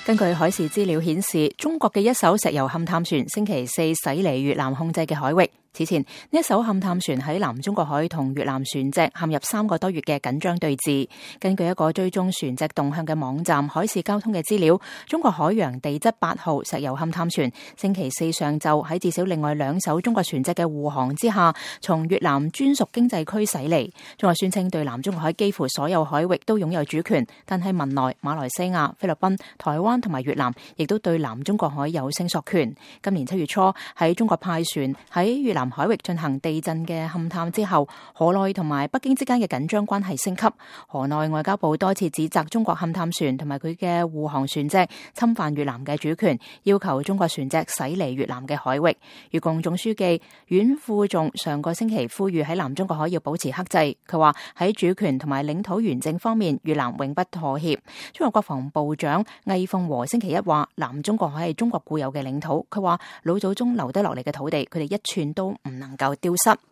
根據海事資料顯示，中國嘅一艘石油勘探船星期四駛離越南控制嘅海域。此前，呢一艘勘探船喺南中國海同越南船隻陷入3個多月嘅緊張對峙。根據一個追蹤船隻動向嘅網站海事交通嘅資料，中國海洋地質8號石油勘探船星期四上晝喺至少另外2艘中國船隻嘅護航之下，從越南專屬經濟區駛離。中國宣稱對南中國海幾乎所有海域都擁有主權，但係文萊、馬來西亞、菲律賓、台灣同埋越南亦都對南中國海有聲索權。今年7月初喺中國派船喺越南海域進行地震嘅勘探之後，河內同埋北京之間嘅緊張關係升級。河內外交部多次指責中國勘探船同埋佢嘅護航船隻侵犯越南嘅主權，要求中國船隻駛離越南嘅海域。越共總書記阮富仲上個星期呼籲喺南中國海要保持克制。佢話喺主權同埋領土完整方面，越南永不妥協。中國國防部長魏鳳和星期一話，南中國海係中國固有嘅領土。佢話老祖宗留低落嚟嘅土地，佢哋一寸都唔能夠丟失。